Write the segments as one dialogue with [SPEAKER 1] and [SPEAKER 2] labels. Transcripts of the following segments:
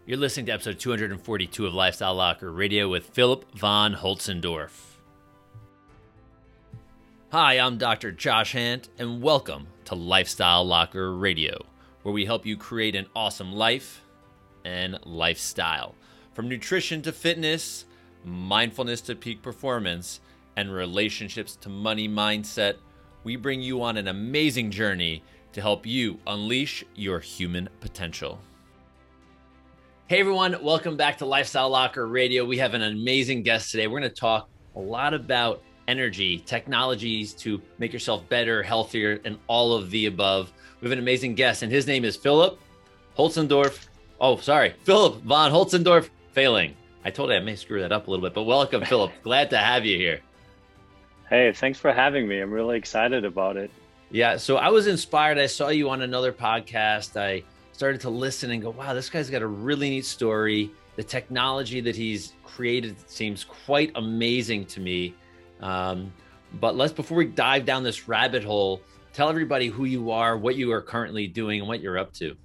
[SPEAKER 1] You're listening to episode 242 of Lifestyle Locker Radio with Philip von Holzendorf. Hi, I'm Dr. Josh Hant, and welcome to Lifestyle Locker Radio, where we help you create an awesome life and lifestyle. From nutrition to fitness, mindfulness to peak performance, and relationships to money mindset, we bring you on an amazing journey to help you unleash your human potential. Hey everyone, welcome back to Lifestyle Locker Radio. We have an amazing guest today. We're going to talk a lot about energy, technologies to make yourself better, healthier, and all of the above. We have an amazing guest, and his name is Philip Holzendorf. Philip von Holzendorf Failing. I told you I may screw that up a little bit, but welcome, Philip. Glad to have you here.
[SPEAKER 2] Hey, thanks for having me. I'm really excited about it.
[SPEAKER 1] Yeah, so I was inspired. I saw you on another podcast. I started to listen and go, wow, this guy's got a really neat story. The technology that he's created seems quite amazing to me. But before we dive down this rabbit hole, tell everybody who you are, what you are currently doing, and what you're up to.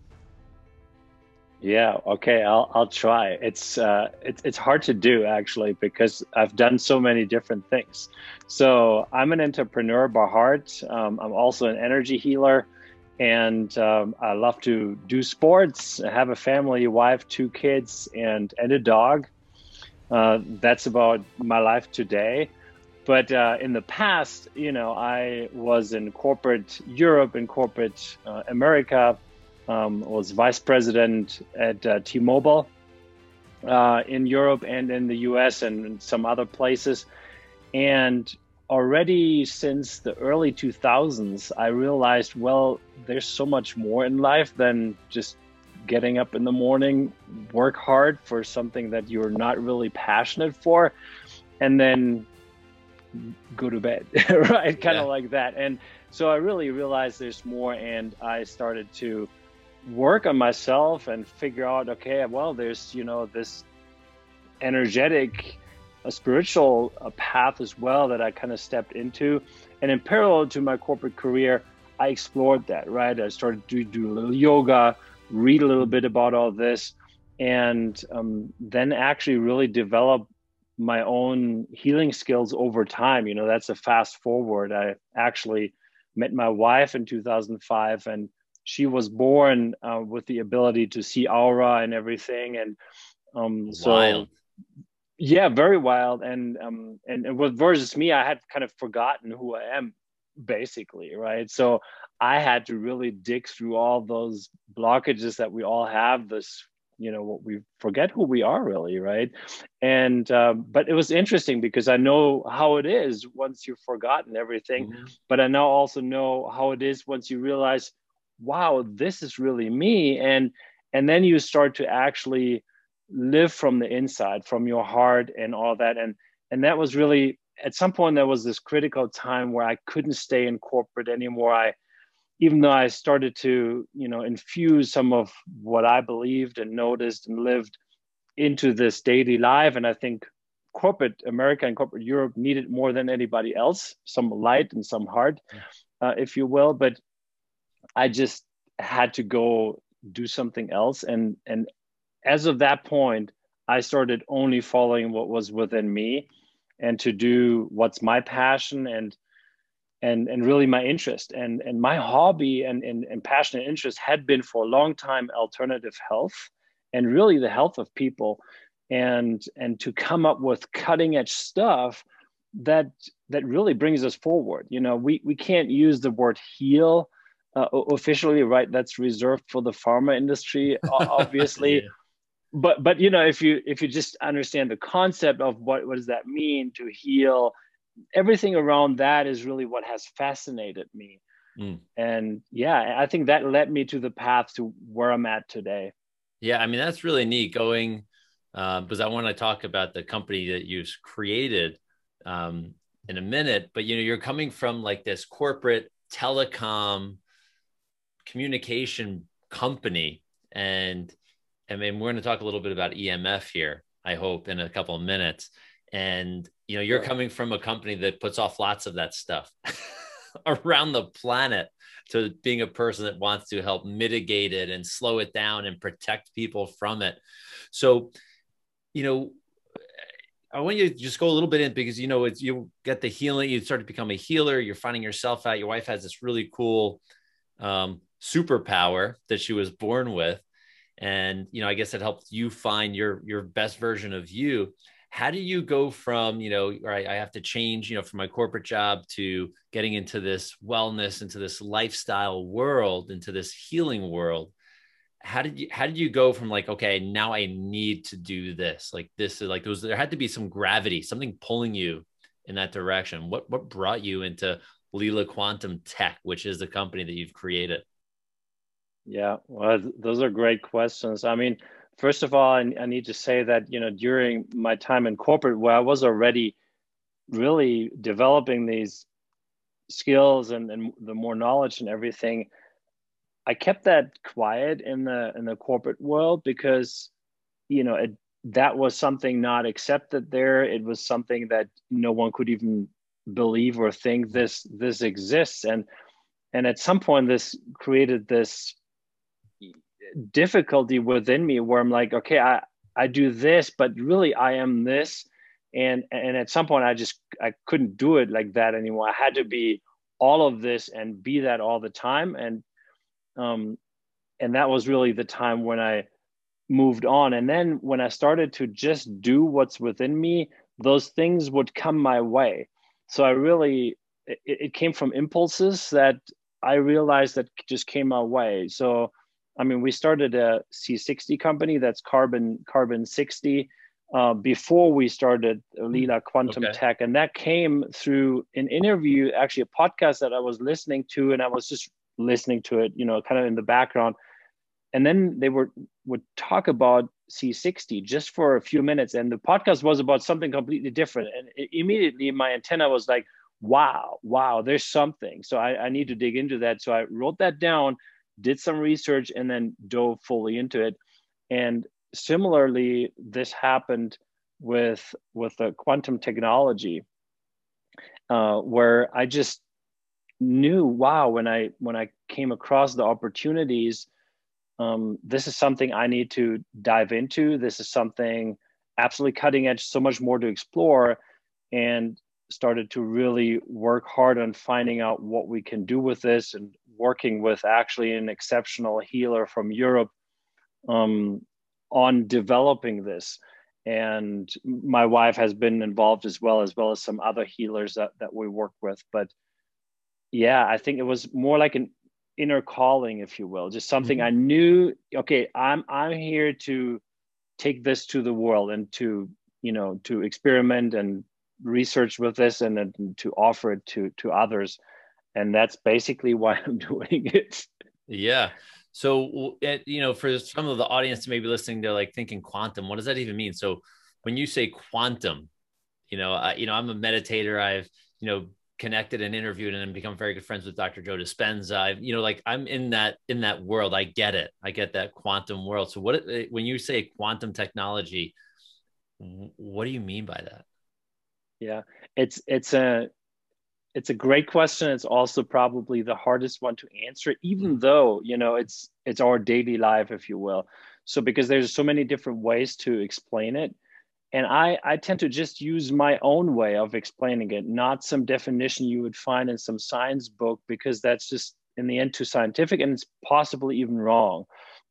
[SPEAKER 2] Yeah, okay, I'll try. It's hard to do actually because I've done so many different things. So I'm an entrepreneur by heart. I'm also an energy healer. And I love to do sports. I have a family, a wife, 2 kids, and a dog. That's about my life today. But in the past, I was in corporate Europe and corporate America. Was vice president at T-Mobile in Europe and in the US and some other places. And already since the early 2000s, I realized, well, there's so much more in life than just getting up in the morning, work hard for something that you're not really passionate for, and then go to bed, right? Kind of like that. And so I really realized there's more, and I started to work on myself and figure out, okay, well, there's, this energetic a spiritual path as well that I kind of stepped into. And in parallel to my corporate career, I explored that, right? I started to do a little yoga, read a little bit about all this, and then actually really develop my own healing skills over time. That's a fast forward. I actually met my wife in 2005, and she was born with the ability to see aura and everything. And
[SPEAKER 1] Wild.
[SPEAKER 2] Yeah, very wild. And with versus me, I had kind of forgotten who I am, basically, right? So I had to really dig through all those blockages that we all have, this, what we forget who we are really, right? And but it was interesting because I know how it is once you've forgotten everything, but I now also know how it is once you realize, wow, this is really me. And then you start to actually live from the inside, from your heart and all that. And that was really, at some point, there was this critical time where I couldn't stay in corporate anymore. Even though I started to, infuse some of what I believed and noticed and lived into this daily life. And I think corporate America and corporate Europe needed more than anybody else, some light and some heart, if you will. But I just had to go do something else. And as of that point, I started only following what was within me and to do what's my passion and really my interest. And my hobby and passion and interest had been for a long time alternative health and really the health of people, and to come up with cutting edge stuff that really brings us forward. We can't use the word heal officially, right? That's reserved for the pharma industry, obviously. Yeah. But if you just understand the concept of what does that mean to heal, everything around that is really what has fascinated me. And yeah, I think that led me to the path to where I'm at today.
[SPEAKER 1] Yeah, I mean, that's really neat going because I want to talk about the company that you've created in a minute, but you're coming from like this corporate telecom communication company, and I mean, we're going to talk a little bit about EMF here, I hope, in a couple of minutes. And, you're coming from a company that puts off lots of that stuff around the planet. to being a person that wants to help mitigate it and slow it down and protect people from it. So, you know, I want you to just go a little bit in because, you know, it's, you get the healing, you start to become a healer, you're finding yourself out. Your wife has this really cool superpower that she was born with. And, you know, I guess it helped you find your best version of you. How do you go from, you know, all right, I have to change, you know, from my corporate job to getting into this wellness, into this lifestyle world, into this healing world? How did you go from like, okay, now I need to do this, like this is like, there had to be some gravity, something pulling you in that direction. What brought you into Lila Quantum Tech, which is the company that you've created?
[SPEAKER 2] Yeah, well, those are great questions. I mean, first of all, I need to say that, during my time in corporate, where I was already really developing these skills and the more knowledge and everything, I kept that quiet in the corporate world because, that was something not accepted there. It was something that no one could even believe or think this exists. And at some point, this created this difficulty within me where I'm like, okay, I do this, but really I am this. And at some point I couldn't do it like that anymore. I had to be all of this and be that all the time. Um and that was really the time when I moved on. And then when I started to just do what's within me, those things would come my way. So it came from impulses that I realized that just came my way. So I mean, we started a C60 company, that's carbon 60, before we started Lila Quantum
[SPEAKER 1] Okay.
[SPEAKER 2] Tech. And that came through an interview, actually a podcast that I was listening to, and I was just listening to it, kind of in the background. And then they would talk about C60 just for a few minutes. And the podcast was about something completely different. And immediately my antenna was like, wow, there's something. So I need to dig into that. So I wrote that down, did some research, and then dove fully into it. And similarly, this happened with the quantum technology, where I just knew, wow, when I came across the opportunities, this is something I need to dive into. This is something absolutely cutting edge, so much more to explore, and started to really work hard on finding out what we can do with this, and working with actually an exceptional healer from Europe, on developing this. And my wife has been involved as well as some other healers that we work with. But yeah, I think it was more like an inner calling, if you will, just something I
[SPEAKER 1] Mhm.
[SPEAKER 2] knew, okay, I'm here to take this to the world and to experiment and research with this, and then to offer it to others. And that's basically why I'm doing it.
[SPEAKER 1] Yeah. So, you know, for some of the audience maybe listening, they're like thinking quantum. What does that even mean? So, when you say quantum, I'm a meditator. I've, connected and interviewed and become very good friends with Dr. Joe Dispenza. Like I'm in that world. I get it. I get that quantum world. So, when you say quantum technology, what do you mean by that?
[SPEAKER 2] Yeah, it's it's a it's a great question. It's also probably the hardest one to answer, even though it's our daily life, if you will. So because there's so many different ways to explain it, and I tend to just use my own way of explaining it, not some definition you would find in some science book, because that's just in the end too scientific, and it's possibly even wrong.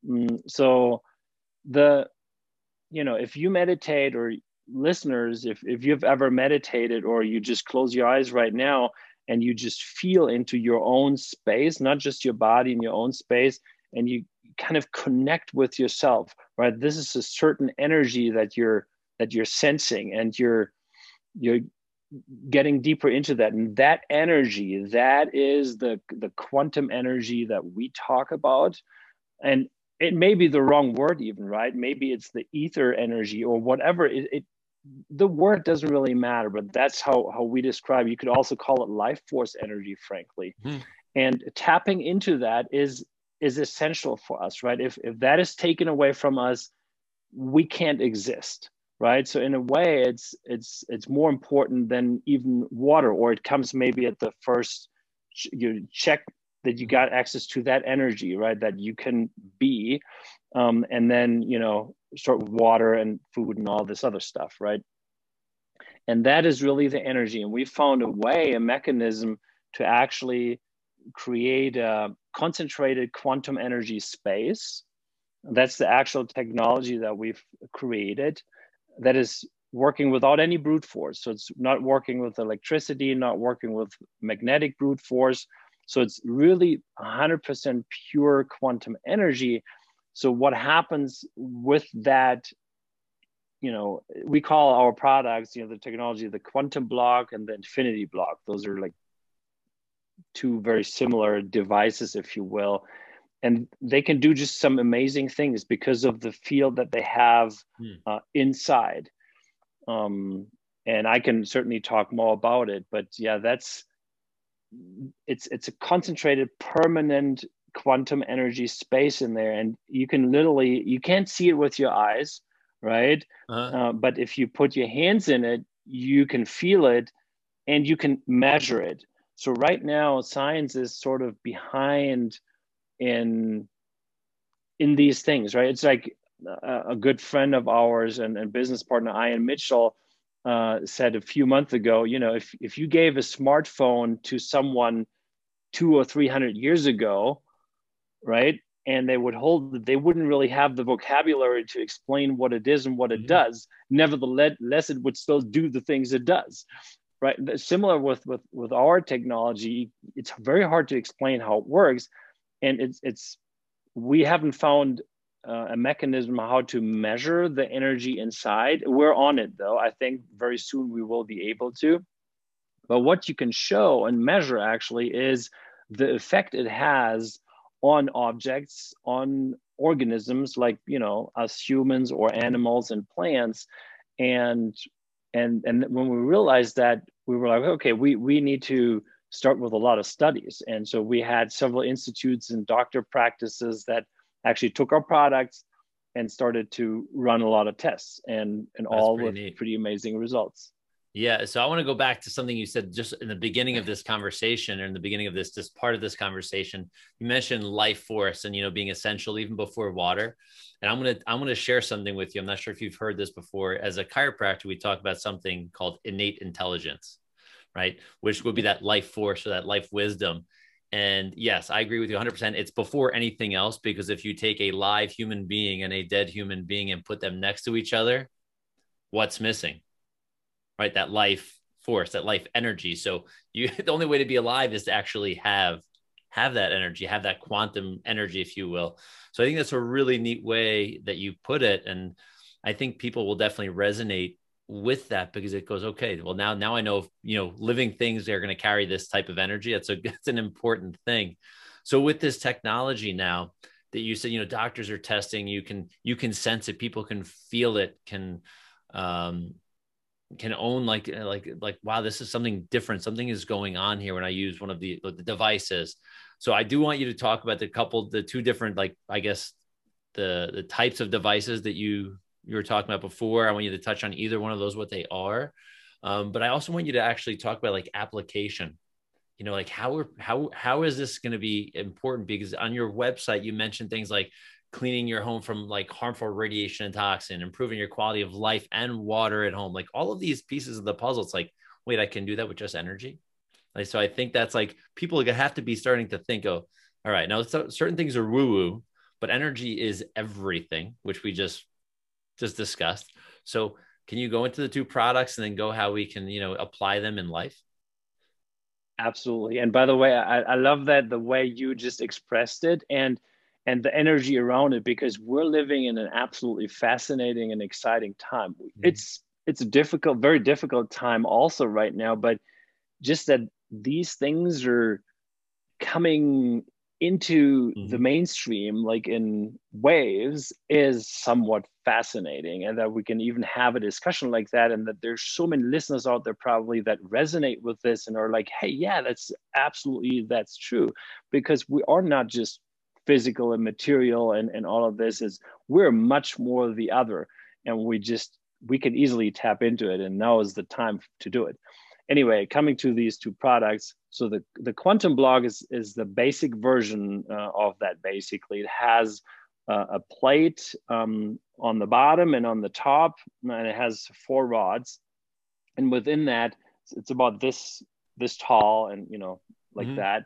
[SPEAKER 2] So the if you meditate, or listeners, if you've ever meditated, or you just close your eyes right now and you just feel into your own space, not just your body, in your own space, and you kind of connect with yourself, right? This is a certain energy that you're sensing, and you're getting deeper into that. And that energy, that is the quantum energy that we talk about. And it may be the wrong word even, right? Maybe it's the ether energy or whatever. The word doesn't really matter, but that's how we describe it. You could also call it life force energy, frankly.
[SPEAKER 1] Hmm.
[SPEAKER 2] And tapping into that is essential for us, right? If that is taken away from us, we can't exist, right? So in a way, it's more important than even water, or it comes maybe at the first you check that you got access to that energy, right? That you can be, and then, start with water and food and all this other stuff, right? And that is really the energy. And we found a mechanism to actually create a concentrated quantum energy space. That's the actual technology that we've created that is working without any brute force. So it's not working with electricity, not working with magnetic brute force. So it's really 100% pure quantum energy. So what happens with that, we call our products, the technology, the quantum block and the infinity block. Those are like two very similar devices, if you will. And they can do just some amazing things because of the field that they have inside. And I can certainly talk more about it, but yeah, it's a concentrated, permanent quantum energy space in there. And you can't see it with your eyes, right? But if you put your hands in it, you can feel it and you can measure it. So right now, science is sort of behind in these things, right? It's like a good friend of ours and business partner, Ian Mitchell, said a few months ago, if you gave a smartphone to someone 200 or 300 years ago, right, and they would hold it, they wouldn't really have the vocabulary to explain what it is and what it does. Nevertheless, it would still do the things it does, right? Similar with our technology, it's very hard to explain how it works, and we haven't found a mechanism how to measure the energy inside. We're on it, though. I think very soon we will be able to. But what you can show and measure actually is the effect it has on objects, on organisms like, us humans or animals and plants. And when we realized that, we were like, okay, we need to start with a lot of studies. And so we had several institutes and doctor practices that actually took our products and started to run a lot of tests, and all with pretty amazing results.
[SPEAKER 1] Yeah. So I want to go back to something you said just in the beginning of this conversation, or in the beginning of this part of this conversation. You mentioned life force and, being essential even before water. And I'm going to share something with you. I'm not sure if you've heard this before. As a chiropractor, we talk about something called innate intelligence, right? Which would be that life force or that life wisdom. And yes, I agree with you 100%. It's before anything else, because if you take a live human being and a dead human being and put them next to each other, what's missing? Right? That life force, that life energy. So the only way to be alive is to actually have that energy, have that quantum energy, if you will. So I think that's a really neat way that you put it. And I think people will definitely resonate with that, because it goes, okay, well, now I know, living things, they're going to carry this type of energy. It's an important thing. So with this technology now that you said, doctors are testing, you can sense it, people can feel it, can own like, wow, this is something different. Something is going on here when I use one of the devices. So I do want you to talk about the two different, I guess the types of devices that you were talking about before. I want you to touch on either one of those, what they are. But I also want you to actually talk about application, how is this going to be important? Because on your website, you mentioned things like cleaning your home from harmful radiation and toxin, improving your quality of life and water at home, all of these pieces of the puzzle. It's wait, I can do that with just energy. So I think that's people have to be starting to think, oh, all right, now certain things are woo-woo, but energy is everything, which we just discussed. So can you go into the two products and then go how we can, apply them in life?
[SPEAKER 2] Absolutely. And by the way, I love that the way you just expressed it and the energy around it, because we're living in an absolutely fascinating and exciting time. Mm-hmm. It's a very difficult time also right now, but just that these things are coming into the mainstream in waves is somewhat fascinating, and that we can even have a discussion like that, and that there's so many listeners out there probably that resonate with this and are like, hey, yeah, that's true, because we are not just physical and material and all of this. We're much more the other, and we can easily tap into it, and now is the time to do it. anyway, coming to these two products. So the Quantum Block is the basic version of that. Basically, it has a plate on the bottom and on the top, and it has 4 rods. And within that, it's about this tall, and like that.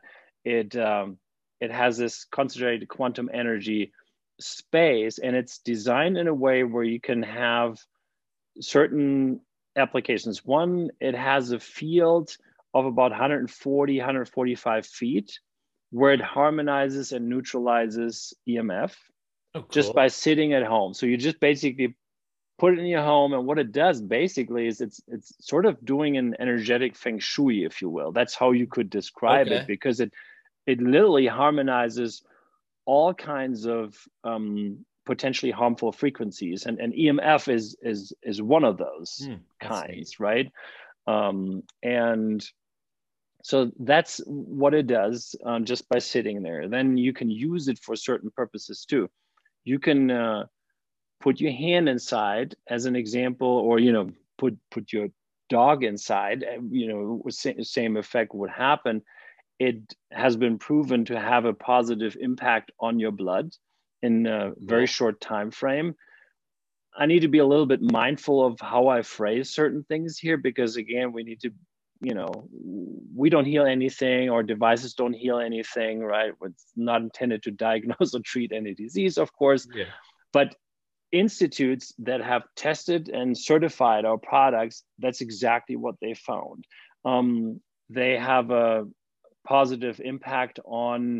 [SPEAKER 2] It has this concentrated quantum energy space, and it's designed in a way where you can have certain applications. One, it has a field of about 140, 145 feet where it harmonizes and neutralizes EMF just by sitting at home. So you just basically put it in your home, and what it does basically is it's sort of doing an energetic feng shui, if you will. That's how you could describe it, because it literally harmonizes all kinds of potentially harmful frequencies, and EMF is one of those kinds, right? And so that's what it does just by sitting there. Then you can use it for certain purposes too. You can put your hand inside as an example, or put your dog inside. Same effect would happen. It has been proven to have a positive impact on your blood in a very short time frame. I need to be a little bit mindful of how I phrase certain things here, because again, we need to, we don't heal anything, or devices don't heal anything, right? It's not intended to diagnose or treat any disease, of course.
[SPEAKER 1] Yeah.
[SPEAKER 2] But institutes that have tested and certified our products, that's exactly what they found. They have a positive impact on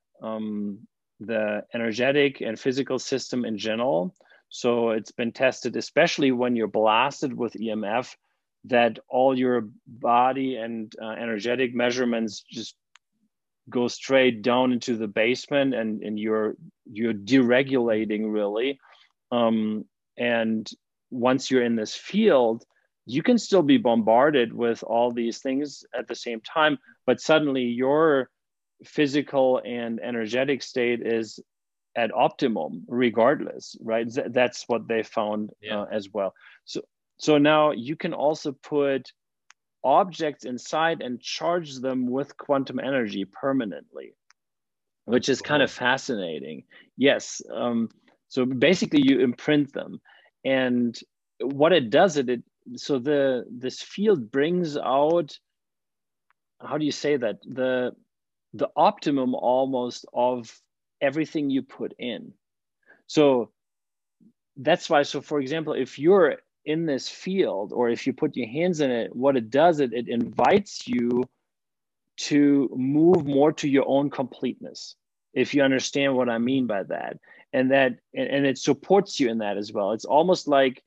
[SPEAKER 2] the energetic and physical system in general. So it's been tested, especially when you're blasted with EMF, that all your body and energetic measurements just go straight down into the basement, and you're deregulating really. And once you're in this field, you can still be bombarded with all these things at the same time, but suddenly your physical and energetic state is at optimum regardless, right? That's what they found as well. So now you can also put objects inside and charge them with quantum energy permanently, which is kind of fascinating. Yes. So basically you imprint them, and what it does, this field brings out, how do you say that, the optimum almost of everything you put in. So that's why, so for example, if you're in this field, or if you put your hands in it, what it does, it invites you to move more to your own completeness, if you understand what I mean by that. And it supports you in that as well. It's almost like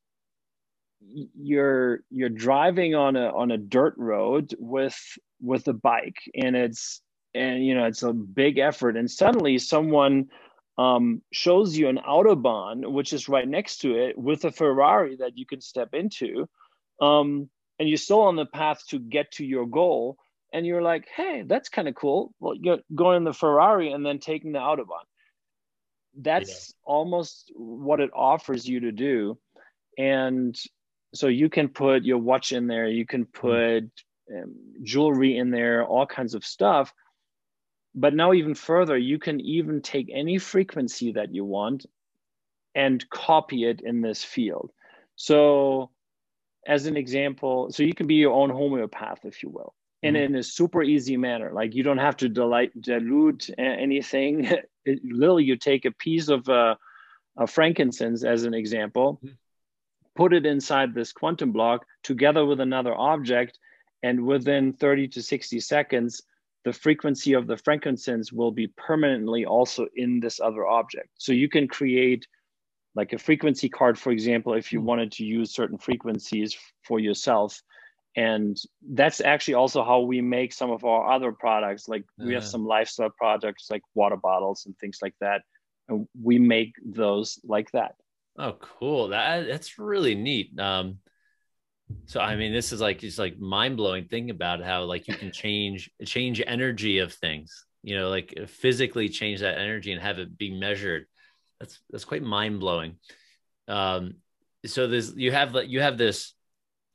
[SPEAKER 2] you're driving on a dirt road with a bike, and it's a big effort, and suddenly someone shows you an Autobahn, which is right next to it, with a Ferrari that you can step into, and you're still on the path to get to your goal, and you're like, hey, that's kind of cool. Well, you're going in the Ferrari and then taking the Autobahn. That's almost what it offers you to do. And so you can put your watch in there, you can put jewelry in there, all kinds of stuff. But now even further, you can even take any frequency that you want and copy it in this field. So as an example, so you can be your own homeopath, if you will, and in a super easy manner. Like, you don't have to dilute anything. Literally, you take a piece of frankincense, as an example, put it inside this quantum block together with another object, and within 30 to 60 seconds, the frequency of the frankincense will be permanently also in this other object. So you can create like a frequency card, for example, if you wanted to use certain frequencies for yourself. And that's actually also how we make some of our other products. Like we have some lifestyle products like water bottles and things like that. And we make those like that.
[SPEAKER 1] Oh, cool. That's really neat. So, I mean, this is like, just like mind blowing. Thinking about how like you can change energy of things, like physically change that energy and have it be measured. That's quite mind blowing. So you have this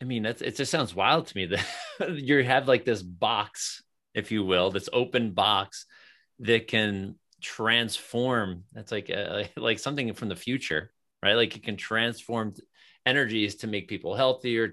[SPEAKER 1] I mean, it just sounds wild to me that you have like this box, if you will, this open box that can transform. That's like something from the future, right? Like it can transform energies to make people healthier,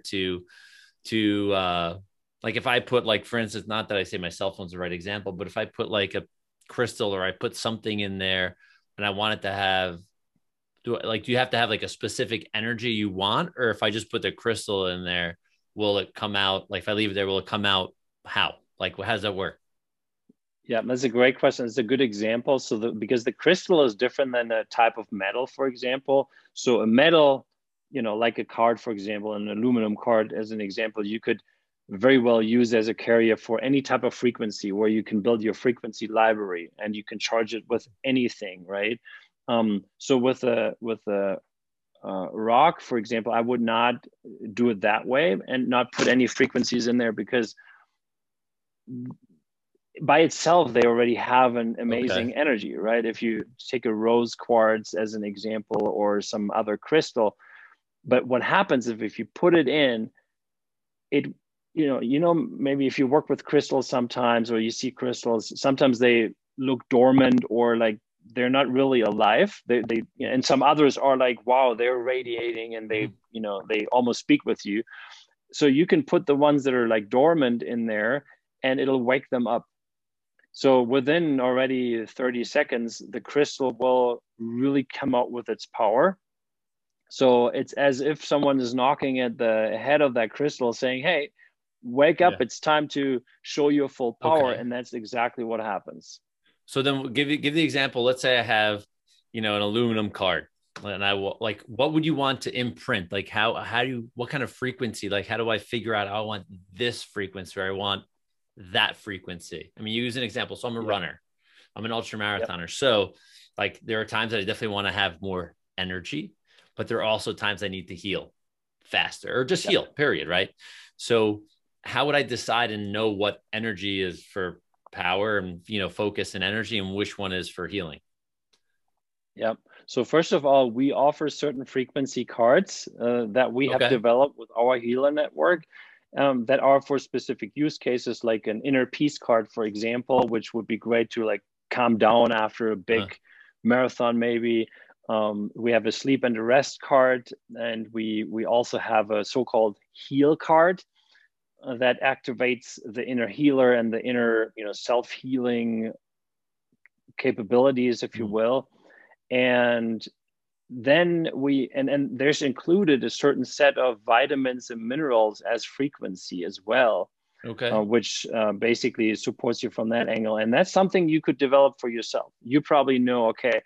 [SPEAKER 1] to like if I put, like, for instance, not that I say my cell phone's the right example, but if I put like a crystal or I put something in there and I want it to have, do you have to have like a specific energy you want, or if I just put the crystal in there, will it come out, like if I leave it there, will it come out? How, like, how does that work?
[SPEAKER 2] Yeah, that's a great question. It's a good example. So because the crystal is different than a type of metal, for example. So a metal, like a card, for example, an aluminum card as an example, you could very well use as a carrier for any type of frequency where you can build your frequency library and you can charge it with anything, right? So with a rock, for example, I would not do it that way and not put any frequencies in there, because by itself they already have an
[SPEAKER 1] Okay.
[SPEAKER 2] amazing energy, right? If you take a rose quartz as an example or some other crystal, but what happens if you put it in it, maybe if you work with crystals sometimes, or you see crystals, sometimes they look dormant or like they're not really alive. They and some others are like, wow, they're radiating and
[SPEAKER 1] Mhm.
[SPEAKER 2] they almost speak with you. So you can put the ones that are like dormant in there and it'll wake them up. So within already 30 seconds, the crystal will really come out with its power. So it's as if someone is knocking at the head of that crystal saying, hey, wake up,
[SPEAKER 1] Yeah.
[SPEAKER 2] it's time to show your full power.
[SPEAKER 1] Okay.
[SPEAKER 2] And that's exactly what happens.
[SPEAKER 1] So then give the example. Let's say I have, an aluminum card, and I will, like, what would you want to imprint? Like how do you, what kind of frequency? Like how do I figure out, I want this frequency or I want that frequency? I mean, you use an example. So I'm a
[SPEAKER 2] Yep.
[SPEAKER 1] runner. I'm an ultra
[SPEAKER 2] Yep.
[SPEAKER 1] marathoner. So like there are times that I definitely want to have more energy, but there are also times I need to heal faster or just
[SPEAKER 2] Yep.
[SPEAKER 1] heal, period. Right. So how would I decide and know what energy is for power and, focus and energy, and which one is for healing?
[SPEAKER 2] Yep. So first of all, we offer certain frequency cards that we have
[SPEAKER 1] Okay.
[SPEAKER 2] developed with our healer network, that are for specific use cases, like an inner peace card, for example, which would be great to like calm down after a big
[SPEAKER 1] Uh-huh.
[SPEAKER 2] marathon, maybe. We have a sleep and a rest card, and we also have a so-called heal card that activates the inner healer and the inner self-healing capabilities, if you
[SPEAKER 1] Mm.
[SPEAKER 2] will. And then and there's included a certain set of vitamins and minerals as frequency as well,
[SPEAKER 1] Okay.
[SPEAKER 2] which basically supports you from that angle. And that's something you could develop for yourself. You probably know, okay,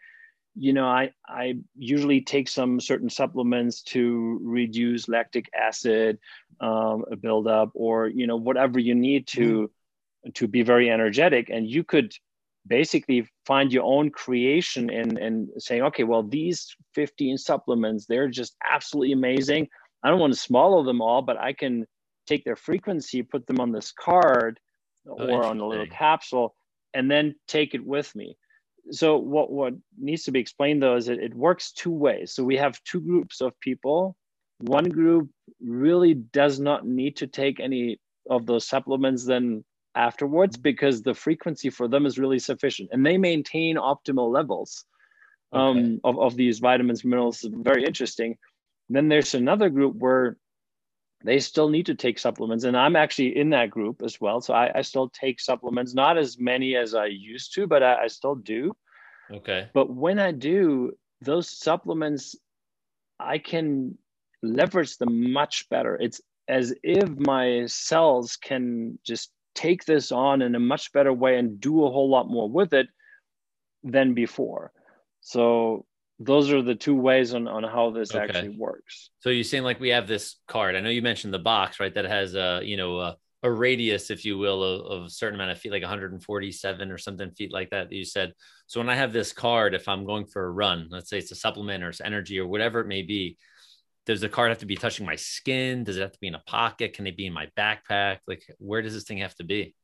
[SPEAKER 2] I usually take some certain supplements to reduce lactic acid buildup, or whatever you need
[SPEAKER 1] Mhm.
[SPEAKER 2] to be very energetic. And you could basically find your own creation and saying, okay, well, these 15 supplements, they're just absolutely amazing. I don't want to swallow them all, but I can take their frequency, put them on this card
[SPEAKER 1] Oh,
[SPEAKER 2] or on a little
[SPEAKER 1] interesting.
[SPEAKER 2] capsule, and then take it with me. So what needs to be explained though is that it works two ways. So we have two groups of people. One group really does not need to take any of those supplements then afterwards, because the frequency for them is really sufficient and they maintain optimal levels
[SPEAKER 1] Okay.
[SPEAKER 2] of these vitamins, minerals. Very interesting. Then there's another group where they still need to take supplements. And I'm actually in that group as well. So I still take supplements, not as many as I used to, but I still do.
[SPEAKER 1] Okay.
[SPEAKER 2] But when I do, those supplements, I can leverage them much better. It's as if my cells can just take this on in a much better way and do a whole lot more with it than before. So those are the two ways on how this
[SPEAKER 1] Okay.
[SPEAKER 2] actually works.
[SPEAKER 1] So you're saying, like, we have this card. I know you mentioned the box, right? That has a radius, if you will, of a certain amount of feet, like 147 or something feet like that. You said. So when I have this card, if I'm going for a run, let's say it's a supplement or it's energy or whatever it may be, does the card have to be touching my skin? Does it have to be in a pocket? Can it be in my backpack? Like, where does this thing have to be?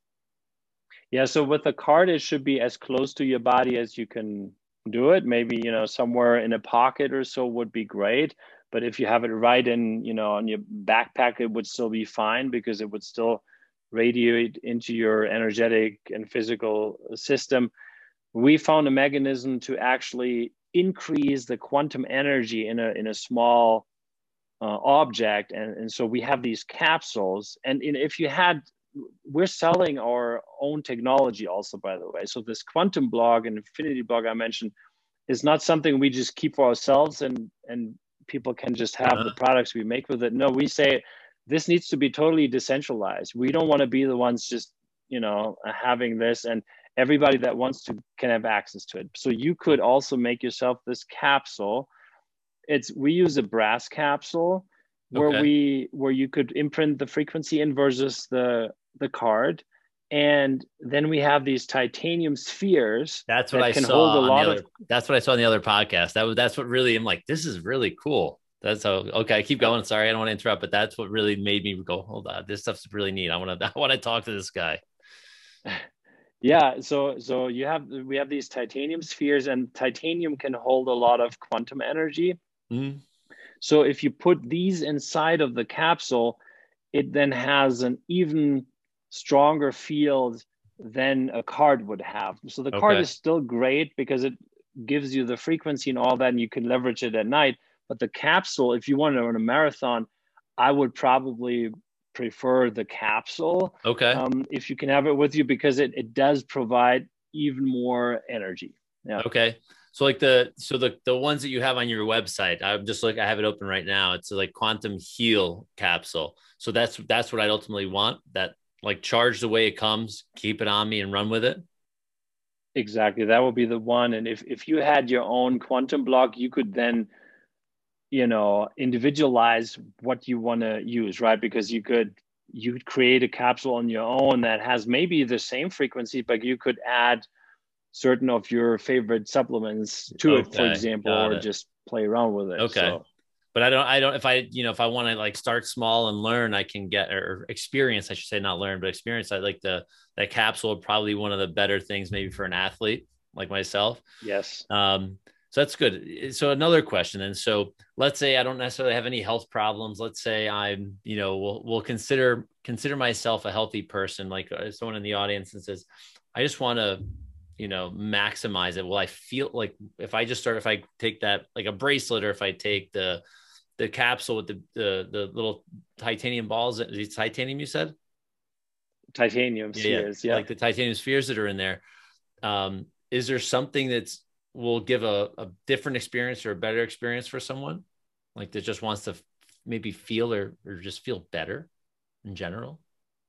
[SPEAKER 2] Yeah, so with a card, it should be as close to your body as you can do it. Maybe, somewhere in a pocket or so would be great. But if you have it right in, on your backpack, it would still be fine because it would still radiate into your energetic and physical system. We found a mechanism to actually increase the quantum energy in a small object. And so we have these capsules. And if you had, we're selling our own technology also, by the way. So this quantum block and infinity block I mentioned is not something we just keep for ourselves and people can just have the products we make with it. No, we say this needs to be totally decentralized. We don't want to be the ones just, having this, and everybody that wants to can have access to it. So you could also make yourself this capsule. We use a brass capsule where you could imprint the frequency in versus the card. And then we have these titanium spheres.
[SPEAKER 1] That's what I saw that's what I saw on the other podcast. That's what really, I'm like, this is really cool. That's how, okay, keep going. Sorry, I don't want to interrupt, but that's what really made me go, hold on, this stuff's really neat. I want to talk to this guy.
[SPEAKER 2] Yeah. So we have these titanium spheres, and titanium can hold a lot of quantum energy. Mm. So if you put these inside of the capsule, it then has an even stronger field than a card would have. So the card is still great because it gives you the frequency and all that, and you can leverage it at night. But the capsule, if you want to run a marathon, I would probably prefer the capsule. If you can have it with you, because it does provide even more energy. Yeah.
[SPEAKER 1] Okay. So like the ones that you have on your website, I have it open right now. It's like Quantum Heal capsule. So that's what I ultimately want. That like charge the way it comes, keep it on me and run with it.
[SPEAKER 2] Exactly. That would be the one. And if you had your own quantum block, you could then, individualize what you want to use, right? Because you could create a capsule on your own that has maybe the same frequency, but you could add certain of your favorite supplements to it, for example, or just play around with it.
[SPEAKER 1] Okay. So. But I don't, if I want to like start small and learn, I can get, or experience, I should say, not learn, but experience. I like that capsule, probably one of the better things maybe for an athlete like myself.
[SPEAKER 2] Yes.
[SPEAKER 1] So that's good. So another question. And so let's say I don't necessarily have any health problems. Let's say I'm, we'll consider myself a healthy person, like someone in the audience, and says, I just want to, maximize it. Well, I feel like if I take that like a bracelet, or if I take the capsule with the little titanium balls, it's titanium, you said?
[SPEAKER 2] Titanium spheres. Yeah.
[SPEAKER 1] Like the titanium spheres that are in there. Is there something that's will give a different experience or a better experience for someone like that just wants to maybe feel or just feel better in general?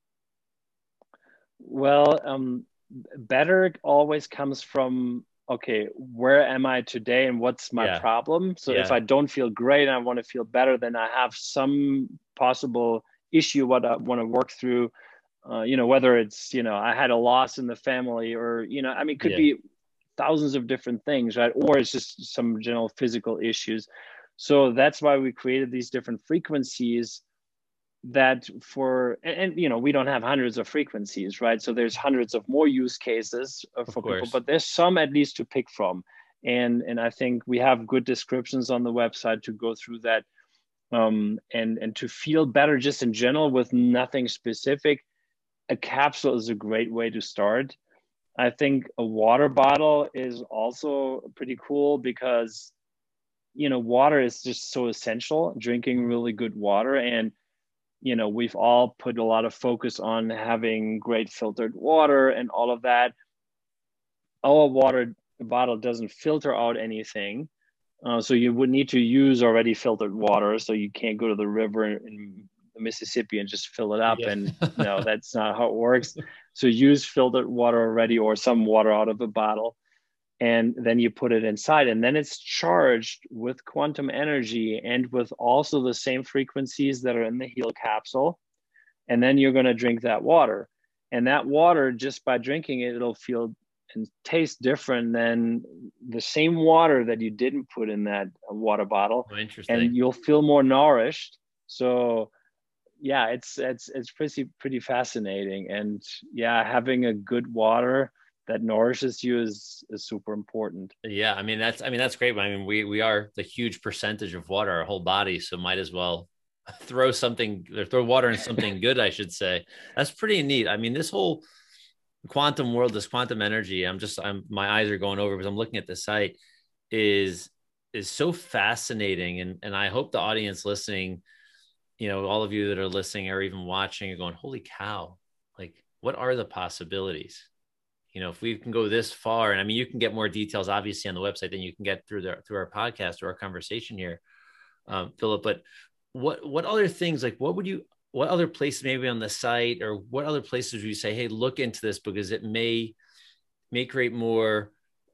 [SPEAKER 2] Well, better always comes from, okay, where am I today and what's my problem? So if I don't feel great and I want to feel better, then I have some possible issue what I want to work through, whether it's, I had a loss in the family, or, it could be thousands of different things, right? Or it's just some general physical issues. So that's why we created these different frequencies that we don't have hundreds of frequencies, right? So there's hundreds of more use cases for people, but there's some at least to pick from. And I think we have good descriptions on the website to go through that, and to feel better just in general with nothing specific. A capsule is a great way to start. I think a water bottle is also pretty cool because, water is just so essential, drinking really good water. And, we've all put a lot of focus on having great filtered water and all of that. Our water bottle doesn't filter out anything. So you would need to use already filtered water. So you can't go to the river in the Mississippi and just fill it up. And no, that's not how it works. So use filtered water already, or some water out of a bottle, and then you put it inside, and then it's charged with quantum energy and with also the same frequencies that are in the Heal capsule. And then you're going to drink that water, and that water, just by drinking it, it'll feel and taste different than the same water that you didn't put in that water bottle.
[SPEAKER 1] Oh, interesting.
[SPEAKER 2] And you'll feel more nourished. So yeah, it's pretty fascinating. And yeah, having a good water that nourishes you is super important.
[SPEAKER 1] Yeah, that's great. I mean, we are the huge percentage of water, our whole body, so might as well throw something or throw water in something good, I should say. That's pretty neat. I mean, this whole quantum world, this quantum energy, I'm my eyes are going over because I'm looking at the site is so fascinating, and I hope the audience listening, all of you that are listening or even watching are going, holy cow, like what are the possibilities? If we can go this far, and I mean, you can get more details obviously on the website than you can get through our podcast or our conversation here, Philip. But what other things, like what other places maybe on the site, or what other places would you say, hey, look into this because it may create more,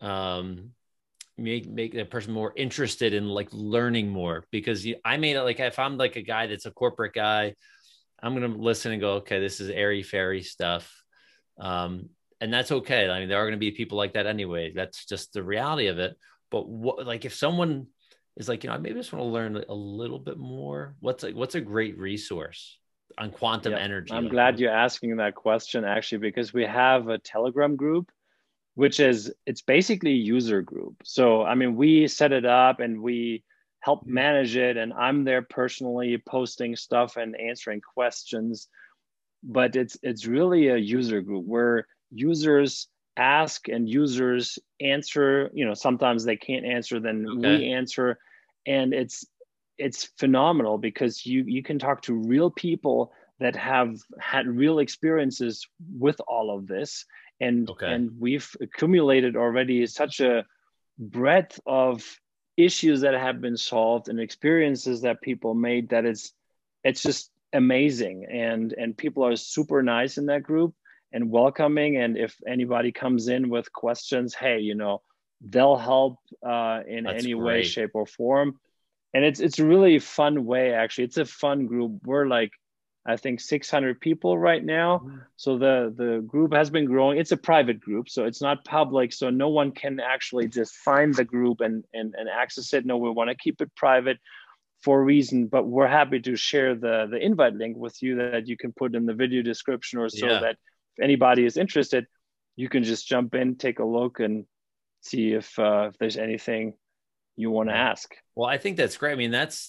[SPEAKER 1] make the person more interested in like learning more? Because I may not, like, if I'm like a guy that's a corporate guy, I'm going to listen and go, okay, this is airy fairy stuff. And that's okay. I mean, there are going to be people like that anyway. That's just the reality of it. But like if someone is like, maybe I just want to learn a little bit more, what's a great resource on quantum energy?
[SPEAKER 2] I'm glad you're asking that question, actually, because we have a Telegram group, it's basically a user group. So, I mean, we set it up and we help manage it, and I'm there personally posting stuff and answering questions. But it's really a user group where users ask and users answer. Sometimes they can't answer, then we answer, and it's phenomenal because you can talk to real people that have had real experiences with all of this, and we've accumulated already such a breadth of issues that have been solved and experiences that people made that it's just amazing. And people are super nice in that group and welcoming, and if anybody comes in with questions, hey, they'll help in any way, shape, or form. And it's a really fun way, actually. It's a fun group. We're like, I think 600 people right now. So the group has been growing. It's a private group, so it's not public. So no one can actually just find the group and access it. No, we want to keep it private for a reason, but we're happy to share the invite link with you that you can put in the video description, or so that if anybody is interested, you can just jump in, take a look, and see if there's anything you want to ask.
[SPEAKER 1] Well, I think that's great. I mean, that's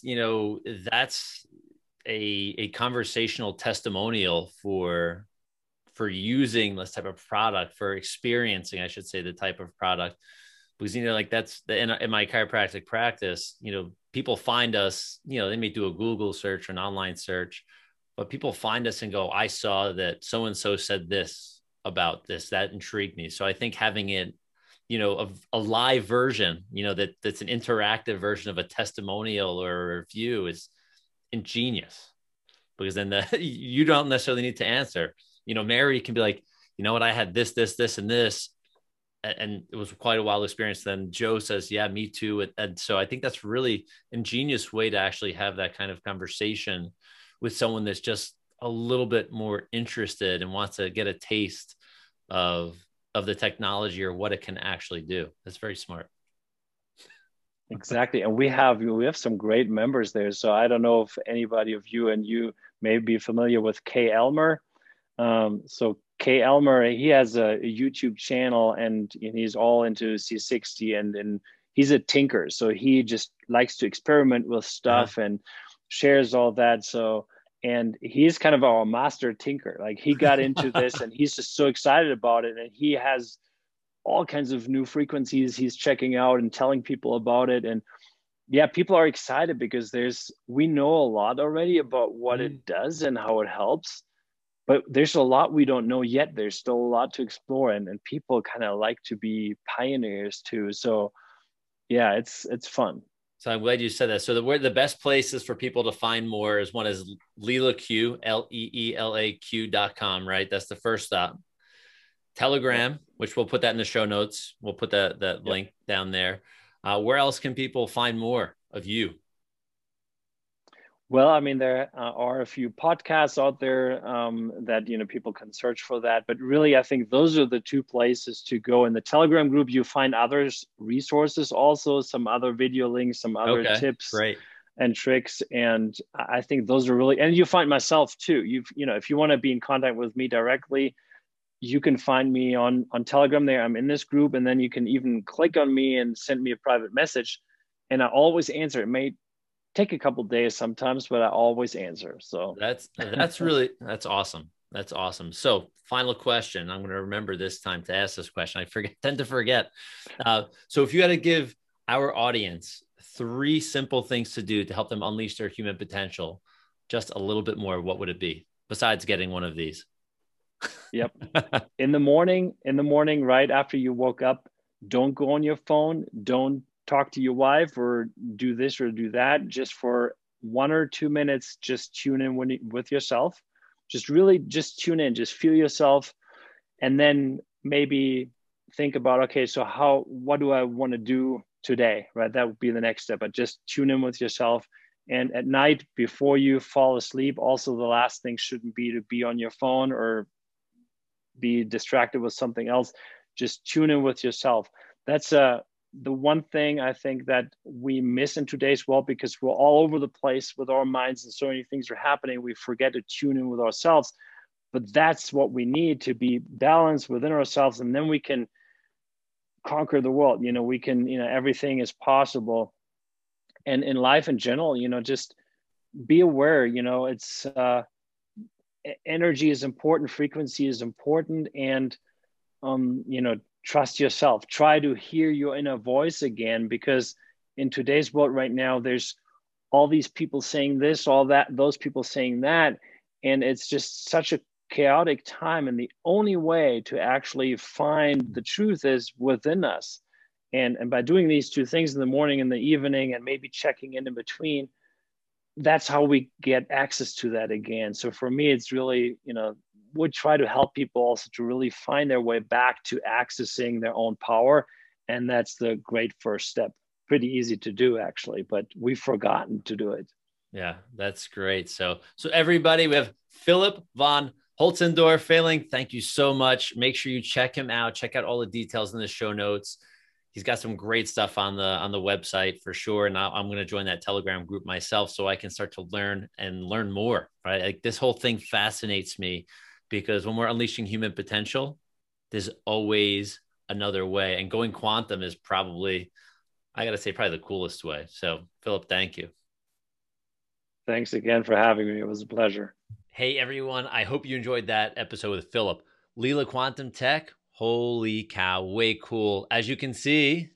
[SPEAKER 1] a conversational testimonial for using this type of product, for experiencing, I should say, the type of product. Because, like that's in my chiropractic practice, people find us, they may do a Google search or an online search, but people find us and go, I saw that so-and-so said this about this, that intrigued me. So I think having it, a live version, that's an interactive version of a testimonial or a review is ingenious, because then you don't necessarily need to answer. Mary can be like, what, I had this, and this, and it was quite a wild experience. Then Joe says, yeah, me too. And so I think that's really ingenious way to actually have that kind of conversation with someone that's just a little bit more interested and wants to get a taste of the technology or what it can actually do. That's very smart.
[SPEAKER 2] Exactly. And we have some great members there. So I don't know if anybody of you may be familiar with Kay Elmer. So Kay Elmer, he has a YouTube channel, and he's all into C60, and he's a tinker. So he just likes to experiment with stuff and shares all that. So, and he's kind of our master tinker. Like, he got into this and he's just so excited about it. And he has all kinds of new frequencies he's checking out and telling people about it. And yeah, people are excited because we know a lot already about what it does and how it helps, but there's a lot we don't know yet. There's still a lot to explore, and people kind of like to be pioneers too. So yeah, it's fun.
[SPEAKER 1] So I'm glad you said that. So the best places for people to find more is one is LeelaQ, LEELAQ.com, right? That's the first stop. Telegram, which we'll put that in the show notes. We'll put that link down there. Where else can people find more of you?
[SPEAKER 2] Well, I mean, there are a few podcasts out there that, people can search for that. But really, I think those are the two places to go. In the Telegram group, you find other resources, also some other video links, some other tips and tricks. And I think those are really, and you find myself too. If you want to be in contact with me directly, you can find me on Telegram there. I'm in this group, and then you can even click on me and send me a private message, and I always answer. It may take a couple days sometimes, but I always answer. So
[SPEAKER 1] that's awesome. That's awesome. So final question. I'm going to remember this time to ask this question. I tend to forget. So if you had to give our audience 3 simple things to do to help them unleash their human potential just a little bit more, what would it be besides getting one of these?
[SPEAKER 2] Yep. In the morning, right after you woke up, don't go on your phone. Don't talk to your wife or do this or do that. Just for 1 or 2 minutes, just tune in with yourself. Just really just tune in, just feel yourself. And then maybe think about, okay, so what do I want to do today, right? That would be the next step, but just tune in with yourself. And at night, before you fall asleep, also the last thing shouldn't be to be on your phone or be distracted with something else. Just tune in with yourself. That's the one thing I think that we miss in today's world, because we're all over the place with our minds and so many things are happening. We forget to tune in with ourselves, but that's what we need to be balanced within ourselves. And then we can conquer the world. We can, everything is possible. And in life in general, just be aware, it's energy is important, frequency is important, and trust yourself. Try to hear your inner voice again, because in today's world right now, there's all these people saying this, all that, those people saying that, and it's just such a chaotic time. And the only way to actually find the truth is within us. And by doing these 2 things in the morning and the evening, and maybe checking in between, that's how we get access to that again. So for me, it's really, would try to help people also to really find their way back to accessing their own power. And that's the great first step. Pretty easy to do, actually, but we've forgotten to do it.
[SPEAKER 1] Yeah, that's great. So everybody, we have Philipp von Holzendorf-Fehling. Thank you so much. Make sure you check him out. Check out all the details in the show notes. He's got some great stuff on the website for sure. And I'm going to join that Telegram group myself so I can start to learn more, right? Like, this whole thing fascinates me, because when we're unleashing human potential, there's always another way. And going quantum is probably the coolest way. So Philipp, thank you.
[SPEAKER 2] Thanks again for having me. It was a pleasure.
[SPEAKER 1] Hey, everyone. I hope you enjoyed that episode with Philipp. Lila Quantum Tech. Holy cow, way cool. As you can see,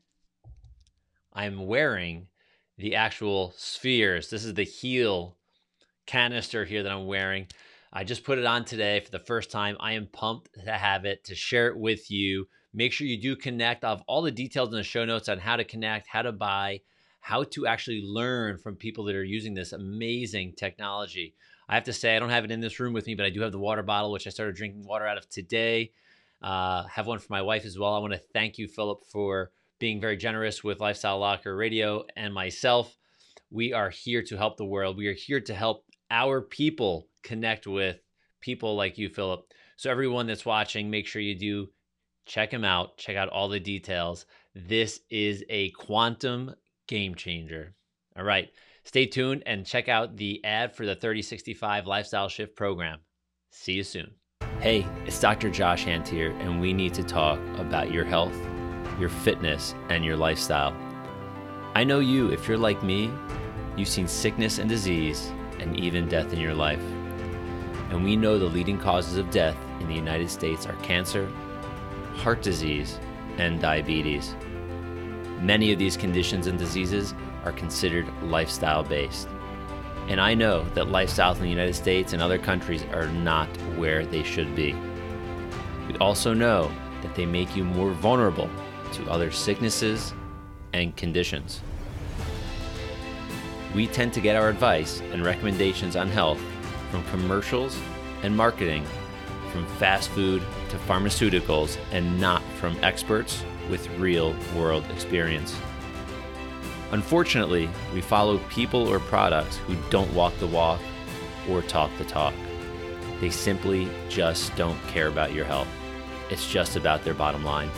[SPEAKER 1] I'm wearing the actual spheres. This is the Heal canister here that I'm wearing. I just put it on today for the first time. I am pumped to have it, to share it with you. Make sure you do connect. I'll have all the details in the show notes on how to connect, how to buy, how to actually learn from people that are using this amazing technology. I have to say, I don't have it in this room with me, but I do have the water bottle, which I started drinking water out of today. Have one for my wife as well. I want to thank you, Philipp, for being very generous with Lifestyle Locker Radio and myself. We are here to help the world. We are here to help our people connect with people like you, Philipp. So everyone that's watching, make sure you do check him out. Check out all the details. This is a quantum game changer. All right. Stay tuned and check out the ad for the 3065 Lifestyle Shift program. See you soon. Hey, it's Dr. Josh Hant here, and we need to talk about your health, your fitness, and your lifestyle. I know you, if you're like me, you've seen sickness and disease and even death in your life. And we know the leading causes of death in the United States are cancer, heart disease, and diabetes. Many of these conditions and diseases are considered lifestyle-based. And I know that lifestyles in the United States and other countries are not where they should be. We also know that they make you more vulnerable to other sicknesses and conditions. We tend to get our advice and recommendations on health from commercials and marketing, from fast food to pharmaceuticals, and not from experts with real-world experience. Unfortunately, we follow people or products who don't walk the walk or talk the talk. They simply just don't care about your health. It's just about their bottom line.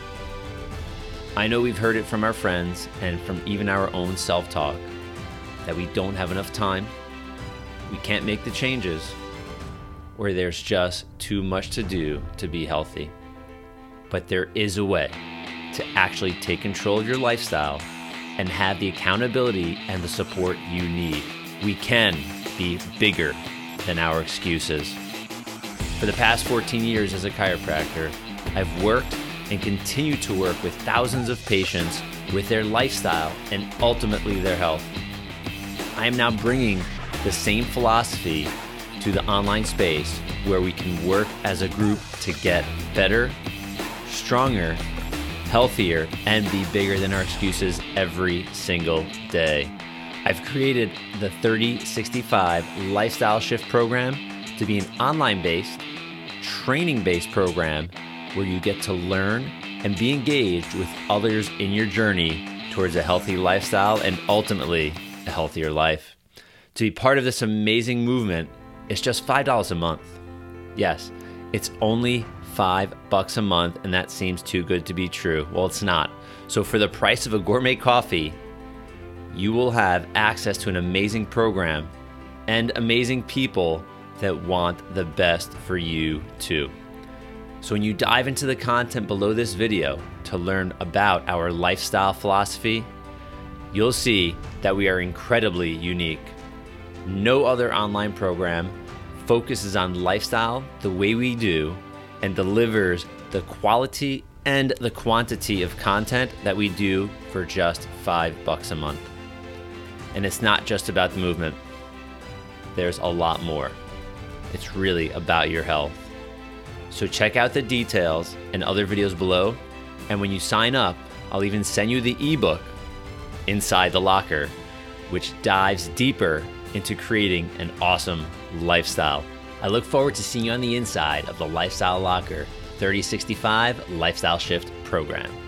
[SPEAKER 1] I know we've heard it from our friends and from even our own self-talk that we don't have enough time, we can't make the changes, where there's just too much to do to be healthy. But there is a way to actually take control of your lifestyle and have the accountability and the support you need. We can be bigger than our excuses. For the past 14 years as a chiropractor, I've worked and continue to work with thousands of patients with their lifestyle and ultimately their health. I am now bringing the same philosophy to the online space where we can work as a group to get better, stronger, healthier, and be bigger than our excuses every single day. I've created the 3065 Lifestyle Shift Program to be an online-based, training-based program where you get to learn and be engaged with others in your journey towards a healthy lifestyle and ultimately a healthier life. To be part of this amazing movement, it's just $5 a month. Yes, it's only $5 a month, and that seems too good to be true. Well, it's not. So for the price of a gourmet coffee, you will have access to an amazing program and amazing people that want the best for you too. So when you dive into the content below this video to learn about our lifestyle philosophy, you'll see that we are incredibly unique. No other online program focuses on lifestyle the way we do and delivers the quality and the quantity of content that we do for just $5 a month. And it's not just about the movement. There's a lot more. It's really about your health. So check out the details and other videos below. And when you sign up, I'll even send you the ebook, Inside the Locker, which dives deeper into creating an awesome lifestyle. I look forward to seeing you on the inside of the Lifestyle Locker 3065 Lifestyle Shift Program.